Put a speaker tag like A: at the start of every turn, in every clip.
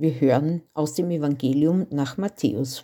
A: Wir hören aus dem Evangelium nach Matthäus.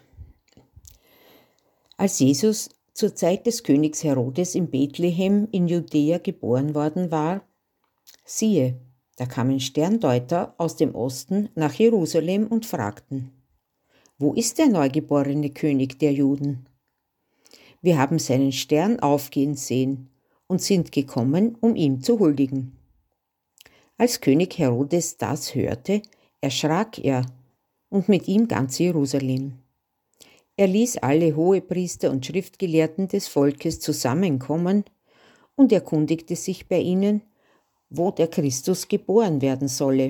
A: Als Jesus zur Zeit des Königs Herodes in Bethlehem in Judäa geboren worden war, siehe, da kamen Sterndeuter aus dem Osten nach Jerusalem und fragten: Wo ist der neugeborene König der Juden? Wir haben seinen Stern aufgehen sehen und sind gekommen, um ihm zu huldigen. Als König Herodes das hörte, erschrak er und mit ihm ganz Jerusalem. Er ließ alle Hohepriester und Schriftgelehrten des Volkes zusammenkommen und erkundigte sich bei ihnen, wo der Christus geboren werden solle.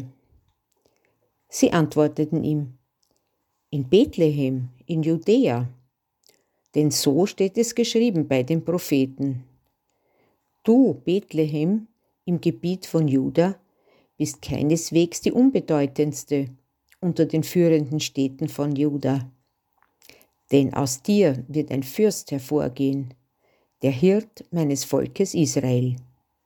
A: Sie antworteten ihm: In Bethlehem, in Judäa, denn so steht es geschrieben bei den Propheten. Du, Bethlehem, im Gebiet von Juda, bist keineswegs die unbedeutendste unter den führenden Städten von Juda. Denn aus dir wird ein Fürst hervorgehen, der Hirt meines Volkes Israel.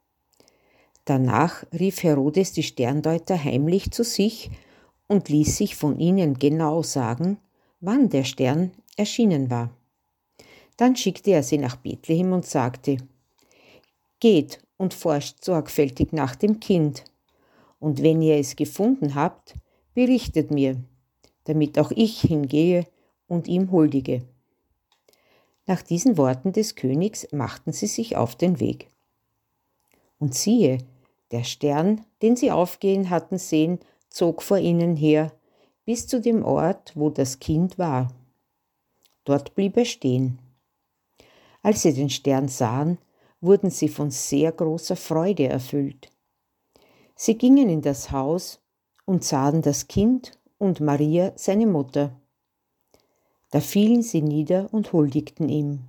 A: Danach rief Herodes die Sterndeuter heimlich zu sich und ließ sich von ihnen genau sagen, wann der Stern erschienen war. Dann schickte er sie nach Bethlehem und sagte: Geht und forscht sorgfältig nach dem Kind, und wenn ihr es gefunden habt, berichtet mir, damit auch ich hingehe und ihm huldige. Nach diesen Worten des Königs machten sie sich auf den Weg. Und siehe, der Stern, den sie aufgehen hatten sehen, zog vor ihnen her, bis zu dem Ort, wo das Kind war. Dort blieb er stehen. Als sie den Stern sahen, wurden sie von sehr großer Freude erfüllt. Sie gingen in das Haus und sahen das Kind und Maria, seine Mutter. Da fielen sie nieder und huldigten ihm.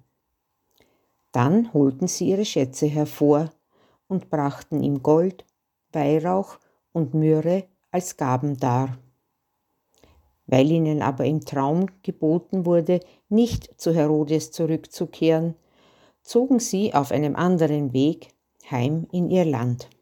A: Dann holten sie ihre Schätze hervor und brachten ihm Gold, Weihrauch und Myrrhe als Gaben dar. Weil ihnen aber im Traum geboten wurde, nicht zu Herodes zurückzukehren, zogen sie auf einem anderen Weg heim in ihr Land.